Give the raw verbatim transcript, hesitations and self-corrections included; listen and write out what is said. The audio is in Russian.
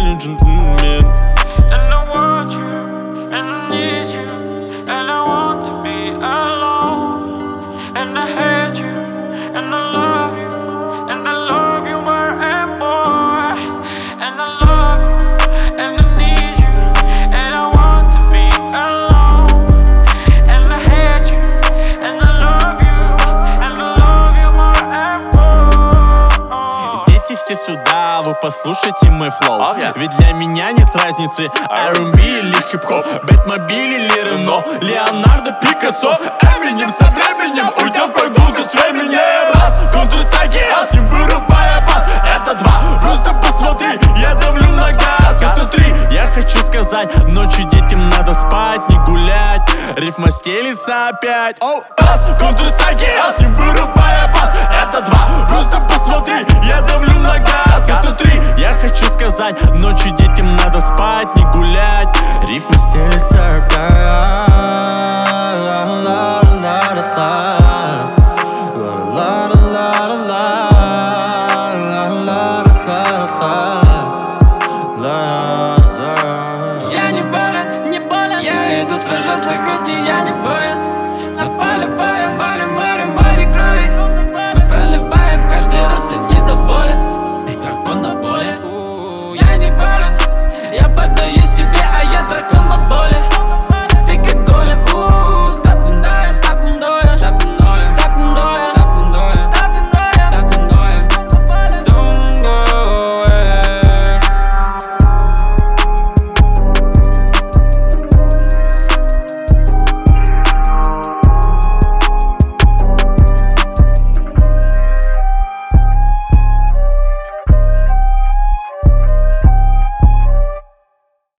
не джентльмен. And I want you, and I need you, and I want to be alone. And I hate you, and I love you, and I love you more and more. And I love you, and I need you, and I want to be alone. And I hate you, and I love you, and I love you more and more. Дети все сюда, вы послушайте мой флоу. Oh, yeah. Ведь для меня нет разницы, ар энд би или хип-хоп, Бэтмобиль или Рено, Леонардо, Пикассо. Эминем со временем уйдет прогулка с временем. Раз, Counter-Strike, а с ним вырубая бас. Это два, просто посмотри, я давлю на газ. Это три, я хочу сказать, ночью детям надо спать, не гулять. Рифма стелится опять. Оу, раз, Counter-Strike, а с ним вырубая бас. Это два, просто посмотри, я давлю на газ. Это три, я хочу сказать, ночью детям надо спать, не гулять. Рифма стелится опять. Я не болен, не болен, я иду сражаться, хоть и я